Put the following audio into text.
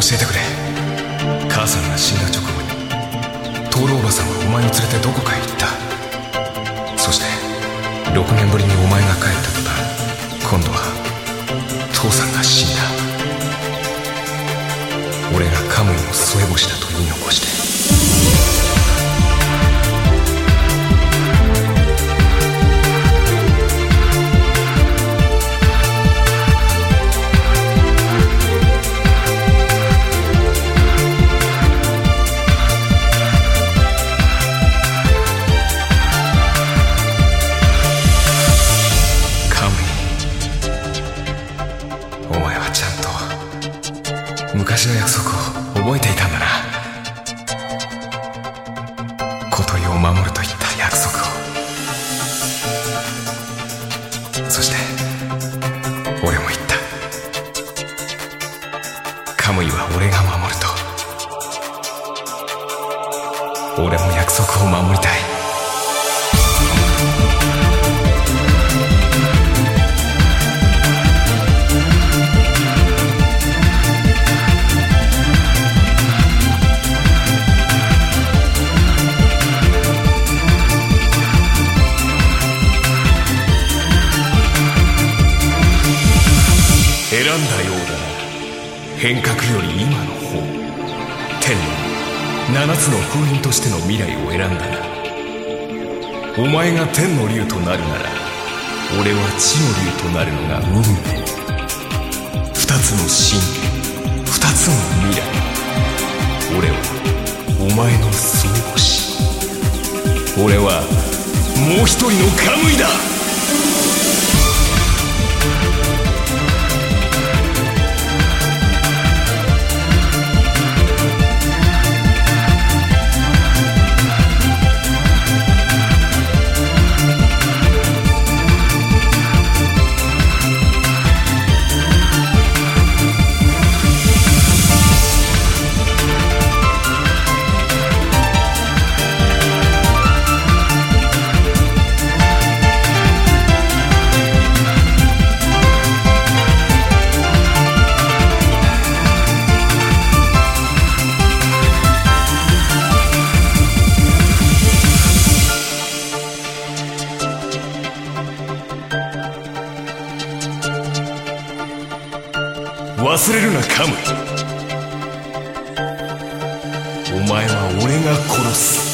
えてくれ。母さんが死んだ直後にトールおばさんはお前を連れてどこかへ行った。そして6年ぶりにお前が帰った途端、今度は父さんが死んだ。俺がカムイの末星だと言い残して。昔の約束を覚えていたんだな。小鳥を守るといった約束を。そして俺も言った。カムイは俺が守ると。俺も約束を守りたい。選んだようだな。変革より今の方、天の7つの封印としての未来を選んだな。お前が天の竜となるなら、俺は地の竜となるのが運命。2つの信念、2つの未来。俺はお前の末星。俺はもう一人のカムイだ。忘れるなカムイ。お前は俺が殺す。